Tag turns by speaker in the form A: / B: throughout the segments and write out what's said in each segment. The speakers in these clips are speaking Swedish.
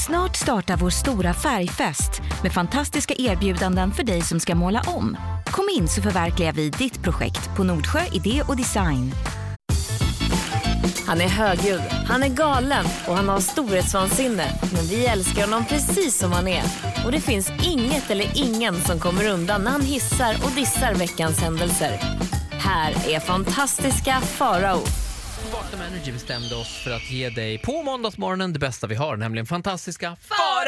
A: Snart startar vår stora färgfest med fantastiska erbjudanden för dig som ska måla om. Kom in så förverkligar vi ditt projekt på Nordsjö Idé och Design.
B: Han är högljudd, han är galen och han har storhetsvansinne. Men vi älskar honom precis som han är. Och det finns inget eller ingen som kommer undan när han hissar och dissar veckans händelser. Här är fantastiska Farao.
C: Vakna med Energy bestämde oss för att ge dig på måndagsmorgonen det bästa vi har, nämligen fantastiska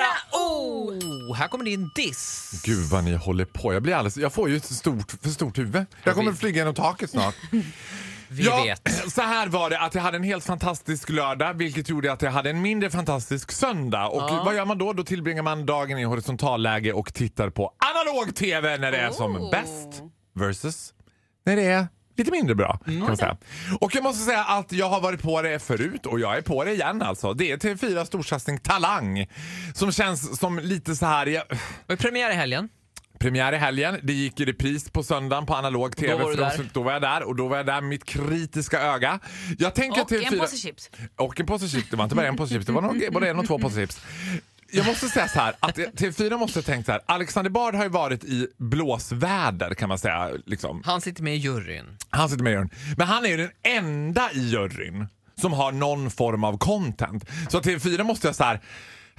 C: Farao. Här kommer din diss.
D: Gud vad ni håller på. Jag får ju ett för stort huvud. Jag kommer flyga genom taket snart.
C: Vi vet.
D: Så här var det att jag hade en helt fantastisk lördag, vilket gjorde att jag hade en mindre fantastisk söndag. Och vad gör man då? Då tillbringar man dagen i horisontalläge och tittar på analog tv när det är som bäst versus när det är lite mindre bra, kan man säga. Och jag måste säga att jag har varit på det förut och jag är på det igen alltså. Det är TV4 storsatsning Talang som känns som lite så här...
C: Och premiär i helgen.
D: Premiär i helgen, det gick i repris på söndagen på analog tv. Då var jag där och då var jag där med mitt kritiska öga. Jag tänker
E: och en påse chips.
D: Och en påse chips, det var inte bara en påse chips, det var nog både en och två påse chips. Jag måste säga så här, att TV4 måste ha tänkt så här. Alexander Bard har ju varit i blåsväder kan man säga. Liksom.
C: Han sitter med i juryn.
D: Men han är ju den enda i juryn som har någon form av content. Så TV4 måste jag så här...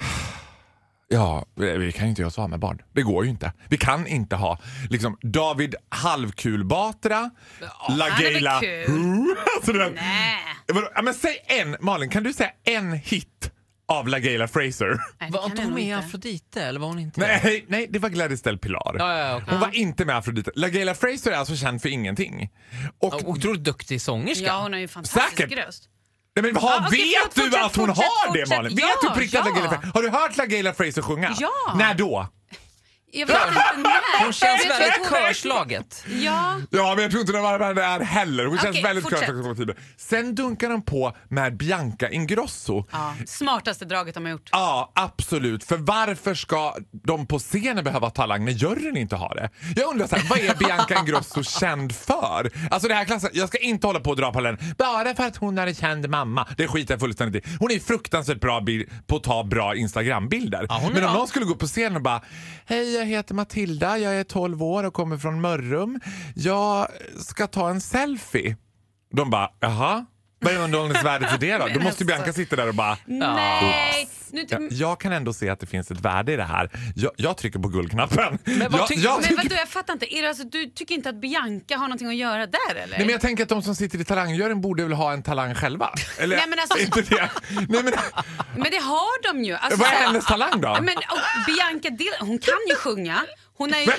D: Ja, vi kan ju inte göra så med barn. Det går ju inte. Vi kan inte ha liksom David Halvkul-Batra, LaGaylia. Alltså,
E: Nej.
D: Men säg Malin, kan du säga en hit av LaGaylia Fraser?
C: Var inte hon med i Afrodite eller var hon inte?
D: Nej, det var Gladys Del Pilar.
C: Okay.
D: Hon var inte med i Afrodite. LaGaylia Fraser är alltså känd för ingenting. Och
C: otroligt duktig sångerska.
E: Ja, hon har ju fantastisk röst.
D: Nej, men vet du att hon har det, Malin? Vet du på riktigt LaGaylia Fraser? Har du hört LaGaylia Fraser sjunga?
E: Ja.
D: När då?
E: Jag vet inte när.
C: Hon känns väldigt körslaget.
E: Ja,
D: men jag tror inte det var där heller. Hon känns väldigt
E: fortsätt.
D: Sen dunkar de på med Bianca Ingrosso.
E: Ja, smartaste draget de har gjort.
D: Ja, absolut. För varför ska de på scenen behöva talang när juryn inte har det? Jag undrar så här, vad är Bianca Ingrosso känd för? Alltså det här klassen, jag ska inte hålla på och dra på den. Bara för att hon är en känd mamma. Det skiter jag fullständigt i. Hon är fruktansvärt bra på att ta bra Instagram-bilder.
C: Ja,
D: men om någon skulle gå på scenen och bara: hej, jag heter Matilda, jag är 12 år och kommer från Mörrum. Jag ska ta en selfie. De bara, jaha? Vad är underhållningsvärdet för det då? Då måste Bianca sitta där och bara...
E: Nej!
D: Jag kan ändå se att det finns ett värde i det här. Jag trycker på guldknappen.
C: Men
E: jag fattar inte. Är det alltså, du tycker inte att Bianca har någonting att göra där, eller?
D: Nej, men jag tänker att de som sitter i talangjuryn borde väl ha en talang själva. Eller
E: nej, men alltså...
D: inte det. Nej,
E: men det har de ju. Alltså,
D: vad är hennes talang då?
E: Men Bianca, hon kan ju sjunga. Hon är ju...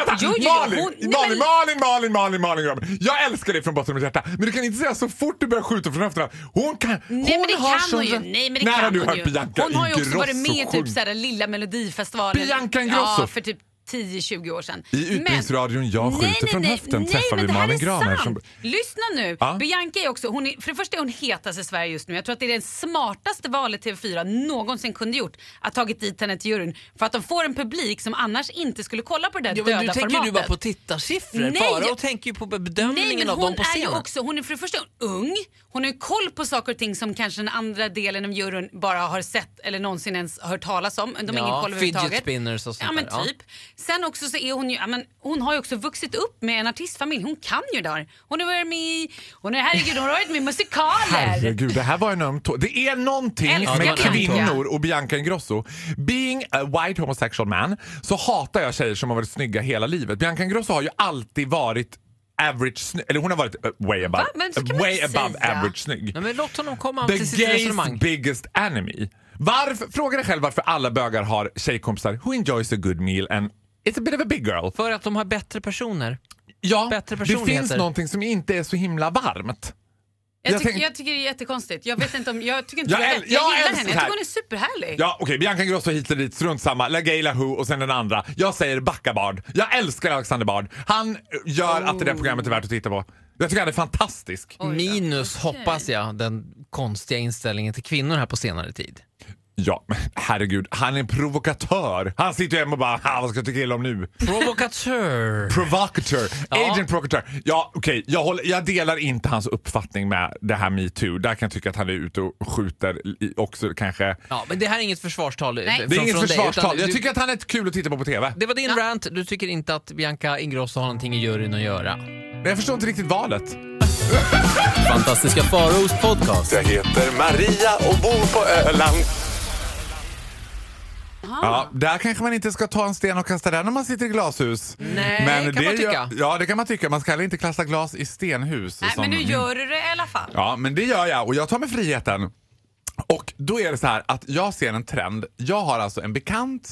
D: Malin. Malin. Jag älskar dig från botten av mitt hjärta. Men du kan inte säga så fort du börjar skjuta från höfterna. Hon kan...
E: Nej, men det kan hon ju. Nej, men det
D: när
E: kan
D: har du
E: hon
D: hört
E: ju.
D: Bianca
E: hon har ju också varit med
D: Ingrosso
E: i typ såhär lilla Melodifestivalen.
D: Bianca Ingrosso?
E: Ja, för typ 10-20 år sedan.
D: I utbildningsradion jag skjuter från höften träffar vi Malin Graner.
E: Lyssna nu. Ja? Bianca är också, för det första är hon hetast i Sverige just nu. Jag tror att det är den smartaste valet TV4 någonsin kunde gjort. Att tagit dit henne till juryn. För att de får en publik som annars inte skulle kolla på det där döda formatet.
C: Du tänker ju bara på tittarsiffror. Fara och tänker ju på bedömningen av dem på scenen.
E: Hon är för det första ung. Hon har ju koll på saker och ting som kanske den andra delen av juryn bara har sett eller någonsin ens hört talas om. De har ingen koll överhuvudtaget.
C: Fidget spinners och sånt där.
E: Ja, men typ. Sen också så är hon ju, hon har ju också vuxit upp med en artistfamilj. Hon kan ju där. Hon har varit med hon har varit med musikaler.
D: Herregud, det här var en öm tå. Det är någonting med kvinnor och Bianca Ingrosso. Being a white homosexual man så hatar jag tjejer som har varit snygga hela livet. Bianca Ingrosso har ju alltid varit average eller hon har varit way above average snygg.
C: Nej, men låt honom komma till sitt resonemang.
D: The gay's biggest enemy. Fråga dig själv varför alla bögar har tjejkompisar who enjoys a good meal and it's a bit of a big girl.
C: För att de har bättre personer.
D: Ja, det finns någonting som inte är så himla varmt.
E: Jag tycker det är jättekonstigt. Jag tycker inte jag gillar henne. Jag tycker hon är superhärlig.
D: Ja, okej, Bianca Ingrosso hit och dit, strunt samma. LaGaylia Who och sen den andra. Jag säger Backa Bard. Jag älskar Alexander Bard. Han gör att det där programmet är värt att titta på. Jag tycker han är fantastisk.
C: Minus hoppas jag den konstiga inställningen till kvinnor här på senare tid.
D: Ja, men herregud. Han är en provokatör. Han sitter hemma och bara, vad ska jag tycka illa om nu?
C: Provokatör.
D: Provocateur. Agent provokatör. Ja, okej. Jag delar inte hans uppfattning med det här MeToo. Där kan jag tycka att han är ute och skjuter också kanske.
C: Ja, men det här är inget försvarstal.
E: Nej.
D: Det är inget försvarstal.
C: Dig,
D: jag tycker att han är kul att titta på TV.
C: Det var din rant. Du tycker inte att Bianca Ingrosso har någonting i juryn att göra.
D: Men jag förstår inte riktigt valet.
F: Fantastiska Faraos podcast.
D: Jag heter Maria och bor på Öland. Ja, där kanske man inte ska ta en sten och kasta den när man sitter i glashus.
C: Nej,
D: men
C: kan man tycka.
D: Ja, det kan man tycka. Man ska heller inte kasta glas i stenhus.
E: Nej, men nu gör du det i alla fall.
D: Ja, men det gör jag och jag tar mig friheten. Och då är det så här att jag ser en trend. Jag har alltså en bekant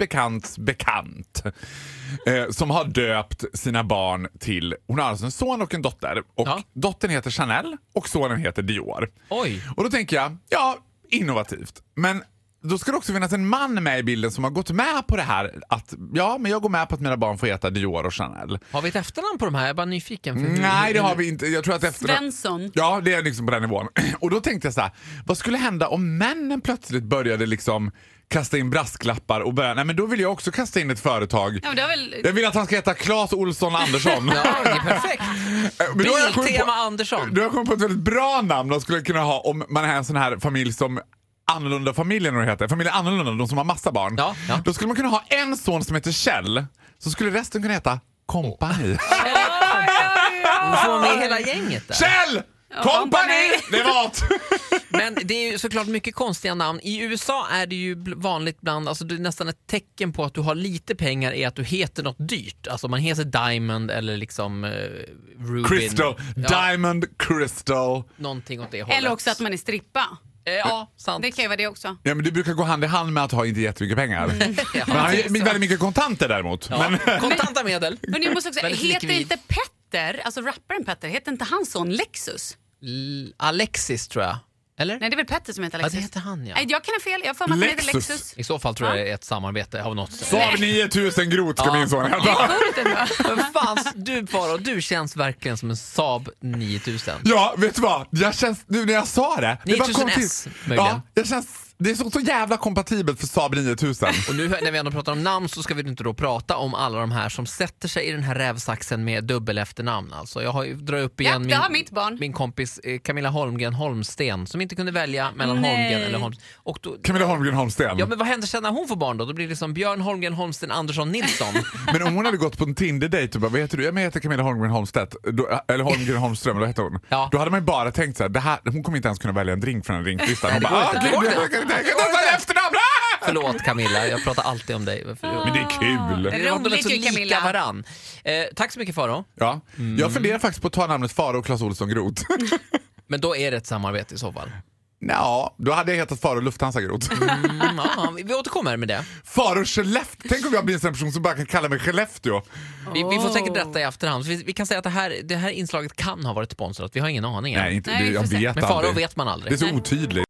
D: som har döpt sina barn till, hon har alltså en son och en dotter. Och dottern heter Chanel och sonen heter Dior.
C: Oj.
D: Och då tänker jag, innovativt. Men då ska det också finnas en man med i bilden som har gått med på det här att, men jag går med på att mina barn får heta Dior och Chanel.
C: Har vi ett efternamn på de här? Jag är bara nyfiken.
D: Nej, det har vi inte. Jag tror att
E: Svensson.
D: Ja, det är liksom på den nivån. Och då tänkte jag så här, vad skulle hända om männen plötsligt började liksom kasta in brasklappar och börja, nej men då vill jag också kasta in ett företag.
E: Ja, det väl...
D: Jag vill att han ska heta Claes Olsson Andersson.
C: Ja, det är perfekt. Biltema Andersson.
D: Du har kommit på ett väldigt bra namn de skulle kunna ha om man är en sån här familj som Annorlunda familjen, vad det heter. Familjen Annorlunda, de som har massa barn.
C: Ja.
D: Då skulle man kunna ha en son som heter Kjell. Så skulle resten kunna heta Kompani.
C: Du får med hela gänget där.
D: Kjell! Kompani! Det var allt.
C: Men det är ju såklart mycket konstiga namn. I USA är det ju vanligt bland, alltså det är nästan ett tecken på att du har lite pengar är att du heter något dyrt. Alltså man heter Diamond eller liksom Rubin.
D: Crystal. Diamond, Crystal.
C: Någonting åt det hållet.
E: Eller också att man är strippa.
C: Ja, sant.
E: Det kan ju vara det också.
D: Ja, men du brukar gå hand i hand med att ha inte jättemycket pengar. Men han har väldigt mycket kontanter däremot.
C: Ja, men kontanta medel.
E: Men jag måste också säga, heter
C: likvid.
E: inte Petter, alltså rapparen Petter, heter inte hans son Lexus?
C: Alexis tror jag. Eller?
E: Nej, det är väl Petter som heter Alexis.
C: Ja, det heter han, ja.
E: Nej, jag kan ha fel. Jag får man heter Lexus.
C: I så fall tror jag det är ett samarbete av något sätt.
D: Saab 9000 grot ska min son heta.
C: Men fan, du Faro, du känns verkligen som en Saab 9000.
D: Ja, vet du vad? Jag känns, nu när jag sa det.
C: 9000S möjligen.
D: Ja, jag känns... Det är så jävla kompatibelt för Saab 9000.
C: Och nu när vi ändå pratar om namn så ska vi inte då prata om alla de här som sätter sig i den här rävsaxen med dubbel efternamn. Alltså jag drar upp igen min kompis Camilla Holmgren Holmsten som inte kunde välja mellan Holmgren eller Holmsten. Och då,
D: Camilla Holmgren Holmsten?
C: Ja, men vad händer sen när hon får barn då? Då blir det liksom Björn Holmgren Holmsten Andersson Nilsson.
D: Men om hon hade gått på en Tinder-date och bara, vad heter du? Jag heter Camilla Holmgren Holmstedt. Eller Holmgren Holmström, vad heter hon?
C: Ja.
D: Då hade man ju bara tänkt så här, hon kommer inte ens kunna välja en drink från en drinklistan. Hon bara,
C: Förlåt Camilla, jag pratar alltid om dig.
D: Men det är kul.
E: Roligt ju, Camilla.
C: Lika varann. Tack så mycket Faro.
D: Ja. Jag funderar faktiskt på att ta namnet Faro och Claes Olsson Groth.
C: Men då är det ett samarbete i så fall.
D: Ja, då hade jag hetat Faro Lufthansa Groth.
C: Ja, vi återkommer med det.
D: Faro Skellefteå. Tänk om jag blir en sån person som bara kan kalla mig Skellefteå.
C: Vi får säkert berätta i efterhand. Vi kan säga att det här inslaget kan ha varit sponsrat. Vi har ingen aning.
D: Nej, inte, jag vet aldrig.
C: Men Faro vet man aldrig.
D: Det är så otydligt.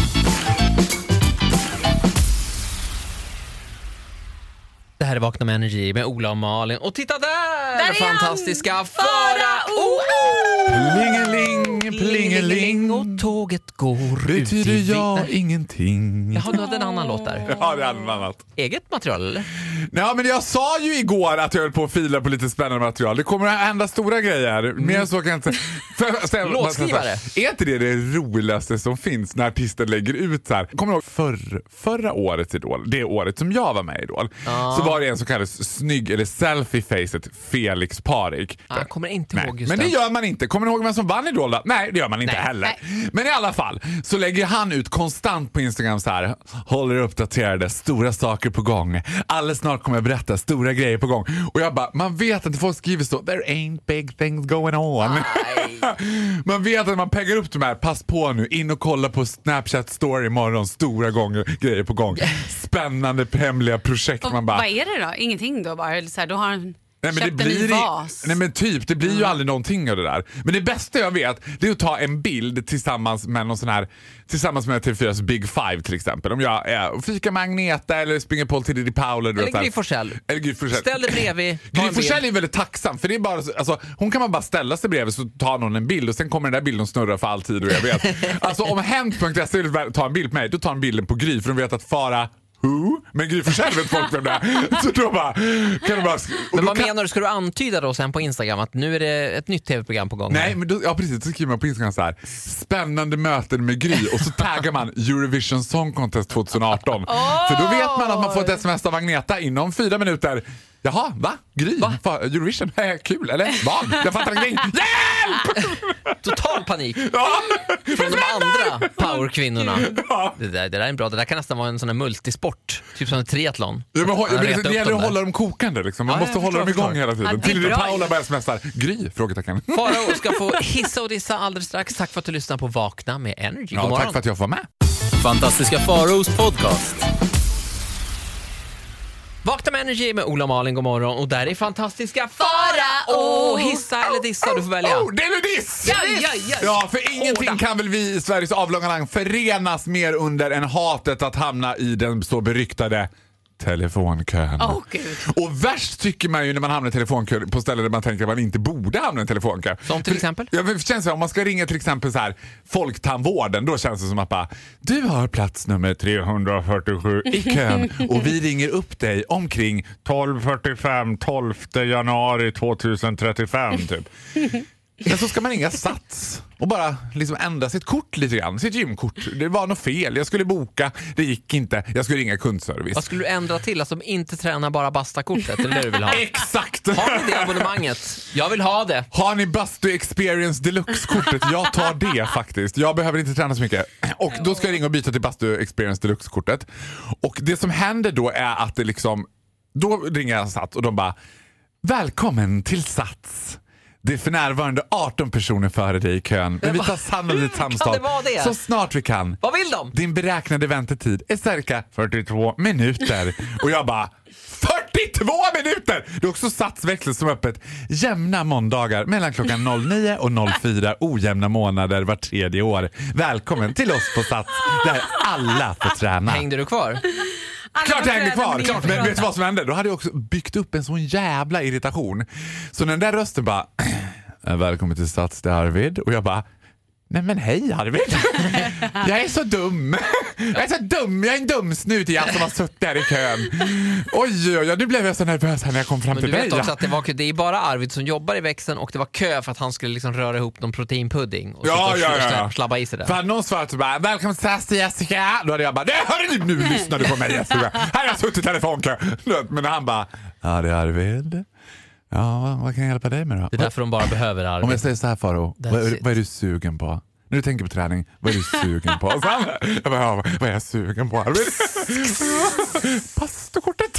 C: Det här är Vakna med Energy med Ola och Malin. Och titta där!
E: Där är
C: fantastiska
E: han!
C: Farao!
D: Plingeling, plingeling.
C: Och tåget går
D: betyder
C: ut i
D: jag ingenting.
C: Jaha, du hade en annan låt där.
D: Ja, det är en annat.
C: Eget material, eller?
D: Ja, men jag sa ju igår att jag höll på att fila på lite spännande material. Det kommer att hända stora grejer. Mer så kan jag inte...
C: Låtskrivare.
D: Är inte det roligaste som finns när artister lägger ut så här? Kommer du ihåg förra årets Idol? Det året som jag var med i Idol. Så var det en så kallad snygg eller selfie-facet Felix Parik.
C: Jag kommer inte ihåg just
D: men det gör man inte. Kommer ni ihåg vem som vann Idol då? Nej, det gör man inte heller. Nej. Men i alla fall så lägger han ut konstant på Instagram så här: håller uppdaterade, stora saker på gång. Alldeles snart kommer jag berätta stora grejer på gång. Och jag bara, man vet att folk skriver så, there ain't big things going on. Man vet att man peggar upp de här, pass på nu, in och kolla på Snapchat story imorgon, stora grejer på gång. Spännande hemliga projekt.
E: Och
D: man bara,
E: vad är det då? Ingenting då bara? Så här, då har han
D: Nej, men
E: köpte en ny vas.
D: Nej men typ, det blir ju aldrig någonting av det där. Men det bästa jag vet, det är att ta en bild tillsammans med någon sån här, tillsammans med TV4s Big Five till exempel. Om jag är fika med Agneta eller springer på till Didi Paul
C: eller Gry Forssell. Ställ dig bredvid.
D: Gry Forssell är väldigt tacksam, för det är bara, alltså, hon kan man bara ställa sig bredvid så tar någon en bild och sen kommer den där bilden snurra för all tid och jag vet. Alltså om Hent.se vill ta en bild på mig, då tar en bilden på Gry, för de vet att Farah men Gry Forssell vet folk vem det är. Så då bara, kan du bara...
C: Men vad menar du? Ska du antyda då sen på Instagram att nu är det ett nytt tv-program på gång?
D: Nej, men då, ja precis, så skriver man på Instagram så här: spännande möten med Gry, och så taggar man Eurovision Song Contest 2018. För då vet man att man får ett sms av Agneta inom 4 minuter. Jaha, va? Gry? Va? Eurovision? Kul, eller? Vad? Jag fattar ingenting. Hjälp!
C: Total panik. Ja. Från de andra powerkvinnorna. Ja. Det där är en bra. Det där kan nästan vara en sån här multisport. Typ som en triathlon.
D: Ja, men det gäller att hålla dem kokande liksom. Man måste hålla dem igång hela tiden. Till det Paula börjar smsar. Gry? Frågetecken.
C: Farao ska få hissa och dissa alldeles strax. Tack för att du lyssnar på Vakna med Energy.
D: Ja, tack för att jag får med.
F: Fantastiska Faraos podcast.
C: Vakna med Energy med Ola och Malin, god morgon. Och där är fantastiska Farao. Hissa eller dissa, du får välja.
D: Det är diss! Ja, för ingenting kan väl vi i Sveriges avlånga land förenas mer under än hatet att hamna i den så beryktade telefonkön.
E: Gud.
D: Och värst tycker man ju när man hamnar i telefonkö på ställen där man tänker att man inte borde hamna i en telefonkö.
C: Som till exempel?
D: Ja, men det känns som om man ska ringa till exempel så här folktandvården, då känns det som att bara, du har plats nummer 347 i kön och vi ringer upp dig omkring 12:45 12 januari 2035 typ. Men så ska man ringa Sats och bara liksom ändra sitt kort lite grann, sitt gymkort. Det var något fel, jag skulle boka, det gick inte, jag skulle ringa kundservice.
C: Vad skulle du ändra till? Alltså inte träna bara Basta-kortet, eller det du vill ha?
D: Exakt!
C: Har ni det abonnemanget? Jag vill ha det.
D: Har ni Bastu Experience Deluxe-kortet? Jag tar det faktiskt. Jag behöver inte träna så mycket. Och då ska jag ringa och byta till Bastu Experience Deluxe-kortet. Och det som händer då är att det liksom, då ringer jag Sats och de bara, välkommen till Sats. Det är för närvarande 18 personer före dig i kön. Men vi tar sannolikt samtal så snart vi kan.
C: Vad vill de?
D: Din beräknade väntetid är cirka 42 minuter. Och jag bara, 42 minuter! Det är också Satsväxel som är öppet jämna måndagar mellan klockan 09 och 04. Ojämna månader var 3:e år. Välkommen till oss på Sats där alla får träna.
C: Hängde du kvar?
D: Klart jag hängde kvar, klart. Men vet du vad som hände? Då hade jag också byggt upp en sån jävla irritation. Så den där rösten bara, välkommen till Sats, det är Arvid. Och jag bara, nej men hej Arvid. Jag är så dum. Jag är en dum snut som har suttit där i kön. Oj, nu blev jag så nervös när jag kom fram till dig.
C: Men du vet också att det är bara Arvid som jobbar i växeln och det var kö för att han skulle liksom röra ihop någon proteinpudding och slabba i sig det.
D: För hade någon svarat så bara, välkommen till Sats Jessica. Då hade jag bara, hörru nu lyssnar du på mig Jessica. Här har jag suttit i telefonkö. Men han bara, ja det är Arvid. Ja, vad kan jag hjälpa dig med då?
C: Det är därför de bara behöver Arvid.
D: Om jag säger så här Farao, vad är du sugen på? När du tänker på träning, vad är du sugen på? Jag bara, vad är jag sugen på Arvid? Pastakortet.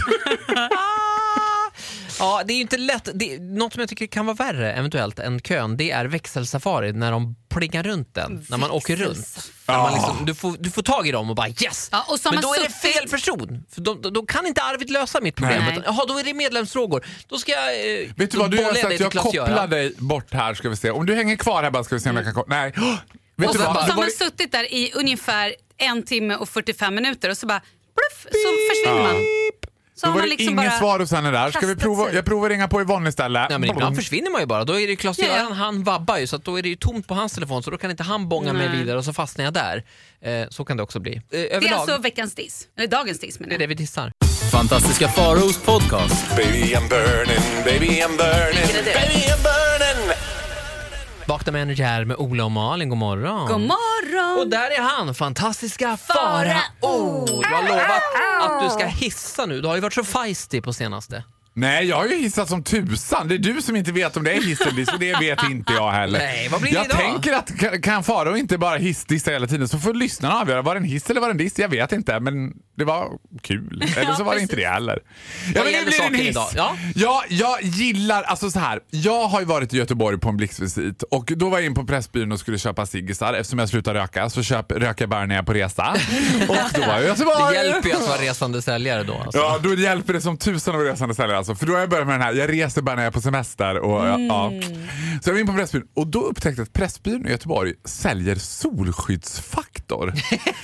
C: Ja, det är ju inte lätt. Något som jag tycker kan vara värre eventuellt än kön, det är växelsafari när de plingar runt den, när man åker runt. Man liksom, du får tag i dem och bara yes! Ja, och men då är det fel person. För då kan inte Arvid lösa mitt problem. Jaha, då är det medlemsfrågor. Då ska jag
D: vet du vad, du har sagt jag kopplar dig bort här, ska vi se. Om du hänger kvar här bara ska vi se om jag kan koppla. Nej.
E: Och så har man suttit där i ungefär 1 timme och 45 minuter och så bara bluff, så försvinner man.
D: Då var det liksom inget svar hos henne där. Ska vi prova? Jag provar ringa på Yvonne istället.
C: Nej, men ibland försvinner man ju bara. Då är det ju Claes-Göran, han vabbar ju. Så att då är det ju tomt på hans telefon. Så då kan inte han bånga mig vidare och så fastnar jag där. Så kan det också bli.
E: Det är alltså veckans diss. Eller dagens diss menar jag.
C: Det är det vi dissar.
F: Fantastiska Faraos podcast.
D: Baby I'm burning, baby I'm burning, baby I'm burning.
C: Vakna med Energy här med Ola och Malin, god morgon.
E: God morgon.
C: Och där är han, fantastiska Farao. Du har lovat att du ska hissa nu. Du har ju varit så feisty på senaste.
D: Nej, jag har ju hissat som tusan. Det är du som inte vet om det är hiss eller diss, och det vet inte jag heller.
C: Nej, vad blir det
D: jag
C: idag?
D: Tänker att kan Farao inte bara hissa hela tiden, så får lyssnarna avgöra, var det en hiss eller var det en diss? Jag vet inte, men det var kul. Eller så var det inte det heller. Ja, men det blir en hiss. Ja, jag gillar, alltså så här. Jag har ju varit i Göteborg på en blixtvisit och då var jag in på Pressbyrån och skulle köpa ciggisar. Eftersom jag slutade röka så röker jag bara när jag är på resa. Och då var jag
C: det hjälper ju att vara resande säljare då. Alltså.
D: Ja, då hjälper det som tusan att vara resande säljare. alltså. För då har jag börjat med den här, jag reser bara när jag är på semester. Och, ja. Så jag var in på Pressbyrån och då upptäckte jag att Pressbyrån i Göteborg säljer solskyddsfaktor.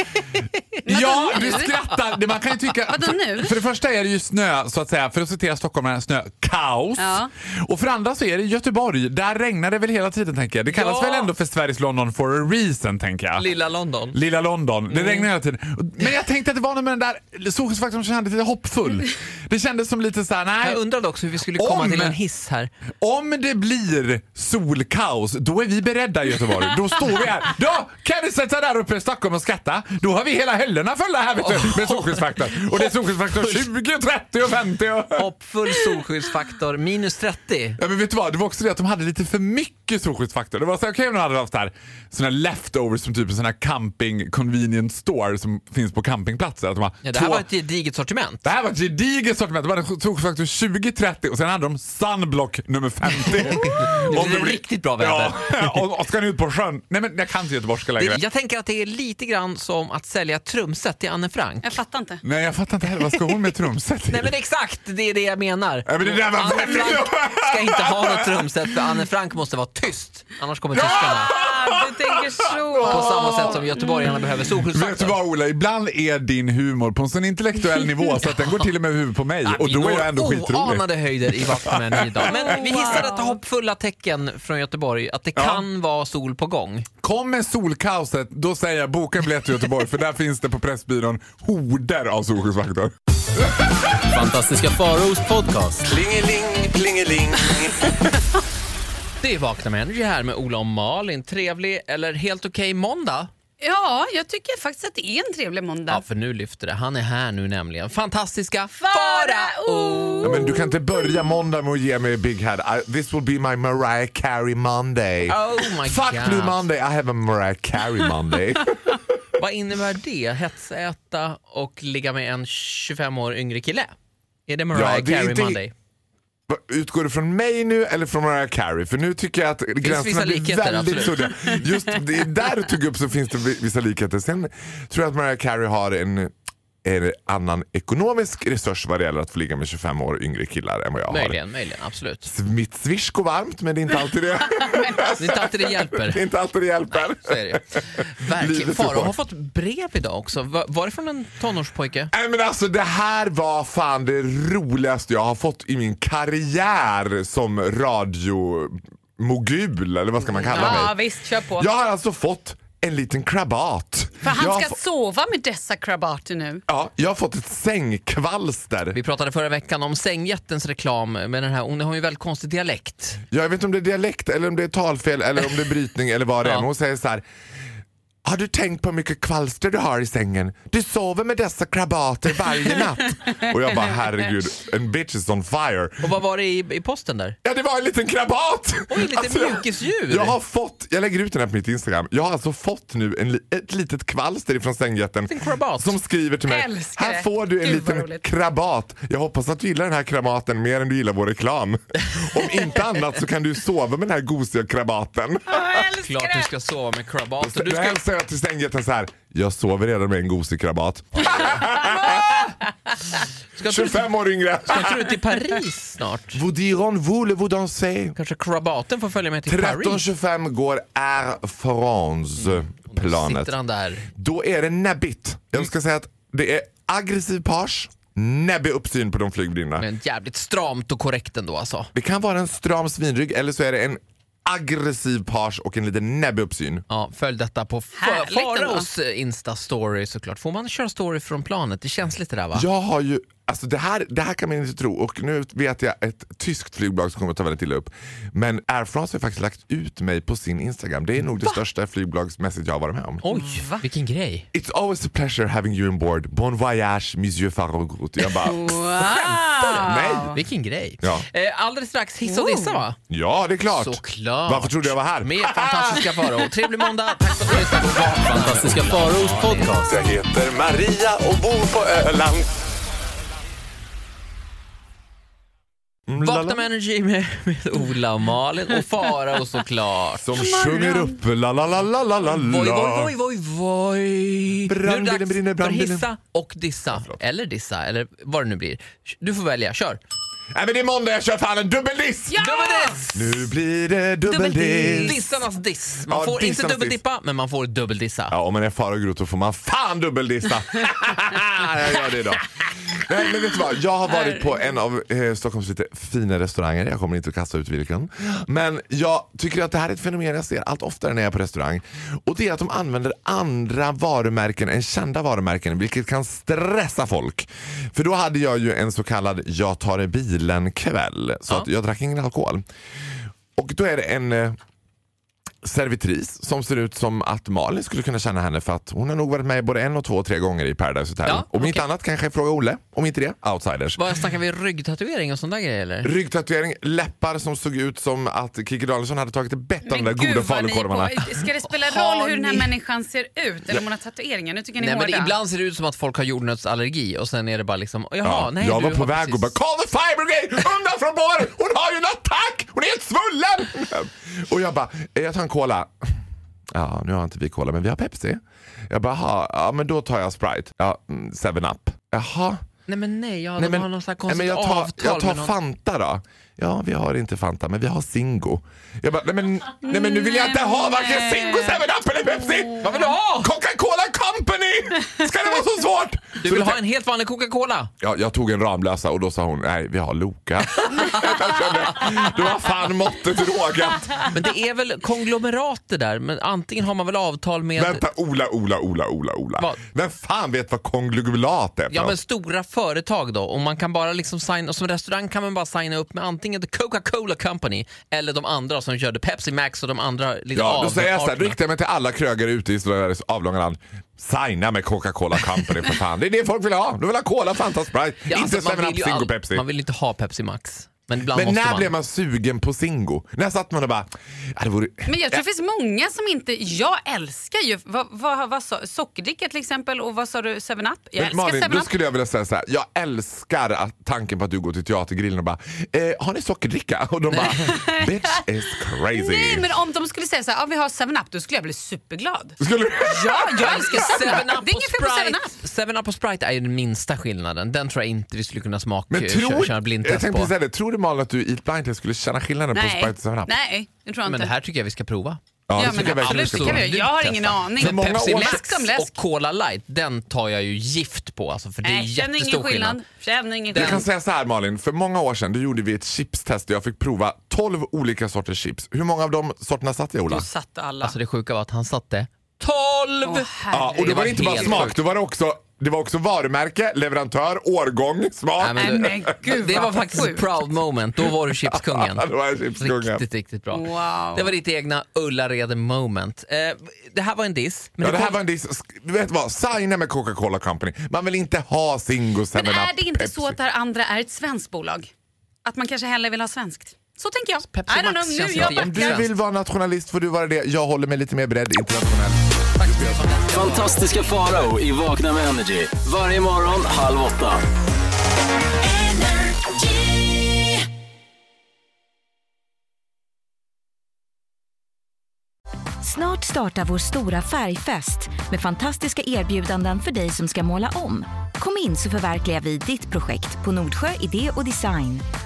D: Ja, du skrattar. Man kan ju tycka,
E: vadå nu?
D: För det första är det ju snö, så att säga. För att citera stockholmarna, snökaos. Ja. Och för andra så är det Göteborg. Där regnar det väl hela tiden, tänker jag. Det kallas väl ändå för Sveriges London for a reason, tänker jag.
C: Lilla London.
D: Det regnar hela tiden. Men jag tänkte att det var något med den där solskyddsfaktorn som kändes lite hoppfull. Det kändes som lite så här, nej.
C: Jag undrade också hur vi skulle komma till en hiss här.
D: Om det blir solkaos, då är vi beredda i Göteborg. Då står vi här. Då kan vi sätta där uppe i Stockholm och skatta. Då har vi hela höllorna fulla här, vet du, med solskyddsfaktor. Och det är solskyddsfaktor 20, 30 och 50.
C: Hoppfull solskyddsfaktor minus 30.
D: Ja, men vet du vad? Det var också det att de hade lite för mycket solskyddsfaktor. Det var så här, okej, de hade haft här såna leftovers som typ en sån här camping convenience store som finns på campingplatser. Att de har
C: det här var ett gediget sortiment.
D: Det här var ett gediget sortiment. De hade solskyddsfaktor 20, 30 och sen hade de sunblock nummer 50.
C: Det är riktigt bra väder.
D: Ja, och ska ni ut på sjön? Nej, men jag kan inte göteborgska längre.
C: Jag tänker att det är lite grann som att sälja trumset till Anne Frank.
E: Jag fattar inte.
D: Nej, jag fattar inte heller. Vad ska hon med trumset till?
C: Nej, men exakt, det är det jag menar.
D: Ja, men det där var
C: Anne Frank ska inte ha något trumset, för Anne Frank måste vara tyst. Annars kommer tyskarna.
E: Du tänker så.
C: På samma sätt som göteborgarna behöver solskyddsfaktor.
D: Vet du vad, Ola? Ibland är din humor på en sån intellektuell nivå så att den går till och med huvudet på mig. Ja, och då är jag ändå skitrolig.
C: Oanade höjder i Vakna idag. Men vi hissar detta hoppfulla tecken från Göteborg att det kan vara sol på gång.
D: Kom med solkaoset, då säger jag boka en biljett till Göteborg, för där finns det på Pressbyrån horder av solskyddsfaktor.
F: Fantastiska Faraos podcast.
G: Plingeling, plingeling.
C: Det är Vakna med Energy här med Ola och Malin. Trevlig eller helt okej måndag?
E: Ja, jag tycker faktiskt att det är en trevlig måndag.
C: Ja, för nu lyfter det. Han är här nu nämligen. Fantastiska Farao!
D: Ja, men du kan inte börja måndag med att ge mig Big Head. This will be my Mariah Carey Monday.
C: Oh my
D: Fuck
C: God.
D: Blue Monday, I have a Mariah Carey Monday.
C: Vad innebär det? Hetsäta och ligga med en 25 år yngre kille? Är det Mariah Carey Monday?
D: Utgår du från mig nu eller från Mariah Carey? För nu tycker jag att gränserna blir väldigt suddiga. Just det, där du tog upp så finns det vissa likheter. Sen tror jag att Mariah Carey har en annan ekonomisk resurs vad det gäller att få ligga med 25 år yngre killar än vad jag har.
C: Möjligen, absolut.
D: Mitt swish går varmt, men det är inte alltid det.
C: Det är inte alltid det hjälper.
D: Det är inte alltid det hjälper.
C: Så är det. Verkligen. Farao har fått brev idag också. Var det från en tonårspojke?
D: Nej, men alltså det här var fan det roligaste jag har fått i min karriär som radiomogul, eller vad ska man kalla mig?
E: Ja, visst, kör på.
D: Jag har alltså fått en liten krabat.
E: För han ska sova med dessa krabater nu.
D: Ja, jag har fått ett sängkvalster.
C: Vi pratade förra veckan om sängjättens reklam med den här. Hon har ju väldigt konstig dialekt.
D: Jag vet inte om det är dialekt eller om det är talfel eller om det är brytning eller vad det är. Men hon säger så här: har du tänkt på hur mycket kvalster du har i sängen? Du sover med dessa krabater varje natt. Och jag bara, herregud, en bitch is on fire.
C: Och vad var det i posten där?
D: Ja, det var en liten krabat.
C: Och en liten mjukisdjur.
D: Jag lägger ut den här på mitt Instagram. Jag har alltså fått nu ett litet kvalster ifrån sängjätten som skriver till mig: här får du en liten krabat. Jag hoppas att du gillar den här krabaten mer än du gillar vår reklam. Om inte annat så kan du sova med den här gosiga krabaten.
C: Klart du ska sova med krabat.
D: Du ska till sängjätten så här: jag sover redan med en gosig krabat. 25 år yngre.
C: Ska inte du till Paris snart?
D: Vous diront vous le vous danser.
C: Kanske krabaten får följa med till Paris.
D: 13.25 går Air France-planet.
C: Sitter han där?
D: Då är det näbbigt. Jag ska säga att det är aggressiv page, näbbig uppsyn på de flygvärdinnorna.
C: Men jävligt stramt och korrekt ändå alltså.
D: Det kan vara en stram svinrygg eller så är det en aggressiv page och en liten näbbig uppsyn.
C: Ja, följ detta på Faraos Insta-story såklart. Får man köra story från planet? Det känns lite där, va?
D: Jag har ju, alltså det här kan man inte tro. Och nu vet jag ett tyskt flygbolag som kommer att ta väldigt illa upp. Men Air France har faktiskt lagt ut mig på sin Instagram. Det är nog det största flygbolagsmässigt jag har varit med om.
C: Oj, vilken grej.
D: It's always a pleasure having you on board. Bon voyage, monsieur Farao. Jag bara, nej.
C: Vilken grej.
D: Ja.
C: Alldeles strax hiss och dissa, va?
D: Ja, det är klart.
C: Såklart.
D: Varför trodde jag var här?
C: Med fantastiska Farao. Trevlig måndag. Tack för att du lyssnade på
F: Fantastiska Faraos podcast.
G: Jag heter Maria och bor på Öland.
C: Vakna med Energy med Ola och Malin och Farao såklart.
D: Som sjunger upp la la la la la la.
C: Voi. Nu är det dags för hissa och dissa. Eller dissa, eller vad det nu blir. Du får välja, kör.
D: Nej, men det är måndag, jag kör fan en dubbeldiss!
E: Ja!
C: Dubbeldiss!
D: Nu blir det dubbeldiss.
C: Dissarnas diss. Man får inte dubbeldippa, men man får dubbeldissa.
D: Ja, om man är far och grot så får man fan dubbeldissa. Jag gör det idag. Nej, men vet du vad? Jag har varit på en av Stockholms lite fina restauranger. Jag kommer inte att kasta ut vilken. Men jag tycker att det här är ett fenomen jag ser allt oftare när jag är på restaurang. Och det är att de använder andra varumärken än kända varumärken, vilket kan stressa folk. För då hade jag ju en så kallad jag tar bilen kväll. Så att jag drack ingen alkohol. Och då är det en servitris som ser ut som att Malin skulle kunna känna henne, för att hon har nog varit med både 1, 2, 3 gånger i Paradise Hotel. Om inte annat kanske jag frågar Olle, om inte det, outsiders.
C: Vad snackar vi, ryggtatuering och sånt där grejer eller?
D: Ryggtatuering, läppar som såg ut som att Kikki Danielsson hade tagit ett bett av de där goda falukorvarna.
E: Ska det spela roll hur den här människan ser ut? Eller om hon har tatueringar? Nu tycker ni
C: nej,
E: hårda.
C: Men ibland ser det ut som att folk har jordnötsallergi och sen är det bara liksom, nej,
D: jag var på väg och bara, call the fire brigade, undan från båren, hon har ju en attack, hon är helt svullen. Och jag bara, jag tar en cola. Ja, nu har inte vi cola, men vi har Pepsi. Jag bara, ja, men då tar jag Sprite. Ja, 7-Up. Jaha.
C: Nej, de har någon slags konstigt avtal.
D: Jag tar Fanta då. Ja, vi har inte Fanta, men vi har Zingo. Jag bara, nej men nu vill jag inte ha varken Zingo, 7-Up eller Pepsi. Vad vill du ha? Coca-Cola Company! Ska det vara så svårt?
C: Du vill ha en helt vanlig Coca-Cola?
D: Ja, jag tog en Ramlösa och då sa hon, nej, vi har Loka. Du har fan måttet rågat.
C: Men det är väl konglomerater där, men antingen har man väl avtal med...
D: Vänta, Ola. Vad? Vem fan vet vad konglomerat är?
C: Ja, men stora företag då. Och man kan bara liksom signa, och som restaurang kan man bara signa upp med antingen The Coca-Cola Company eller de andra som körde Pepsi Max och de andra lite
D: ja, då säger jag så här, riktar jag mig till alla krögare ute i sådär avlånga land. Signa med Coca-Cola Company för fan. Det är det folk vill ha. De vill ha Cola, Fanta, Sprite.
C: Ja,
D: inte 7-Up, Zingo, Pepsi.
C: Man vill inte ha Pepsi Max. Men
D: när blev man sugen på Zingo? När satt man och bara... det vore...
E: Men jag tror det finns många som inte... Jag älskar ju... Vad sockerdricka till exempel. Och vad sa du? 7-Up? Jag älskar
D: Malin,
E: 7-Up.
D: Då skulle jag vilja säga så här. Jag älskar tanken på att du går till teatergrillen och bara... har ni sockerdricka? Och de bara... Bitch is crazy.
E: Nej, men om de skulle säga så här, vi har 7-Up, då skulle jag bli superglad.
D: Skulle du?
E: Ja, jag älskar 7-Up. Det är
C: inget fel på 7-Up. 7-Up och Sprite är ju den minsta skillnaden. Den tror jag inte vi skulle kunna köra blindtest på.
D: Tror du Malin att du i ett blind skulle känna skillnaden på Sprite och 7-Up?
E: Nej, jag tror inte.
C: Men det här tycker jag vi ska prova.
D: Ja,
E: men absolut, det kan vi. Jag har ingen aning.
C: För Pepsi Max och Cola Light, den tar jag ju gift på. Alltså, för det är jättestor skillnad.
D: Jag kan säga så här, Malin, för många år sedan då gjorde vi ett chipstest och jag fick prova 12 olika sorters chips. Hur många av de sorterna satt jag, Ola?
E: Du satte alla.
C: Alltså det sjuka var att han satte 12!
D: Ja, och det var inte bara smak, det var också varumärke, leverantör, årgång, smak.
E: Men gud,
C: det var faktiskt ett proud moment. Då var du chipskungen.
D: Det var chipskungen.
C: Riktigt bra.
E: Wow.
C: Det var ditt egna Ullared moment. Det här var en diss.
D: Men det här var en diss. Du vet vad? Signa med Coca-Cola Company. Man vill inte ha Zingo, 7-Up,
E: Men är det inte
D: Pepsi.
E: så att det här andra är ett svenskt bolag? Att man kanske hellre vill ha svenskt? Så tänker jag.
C: Pepsi Max känns inte
D: Om du vill vara nationalist får du vara det. Jag håller mig lite mer bredd internationellt.
F: Fantastiska Farao i Vakna med Energy. Varje morgon 7:30.
A: Snart startar vår stora färgfest med fantastiska erbjudanden för dig som ska måla om. Kom in så förverkligar vi ditt projekt på Nordsjö Idé och Design.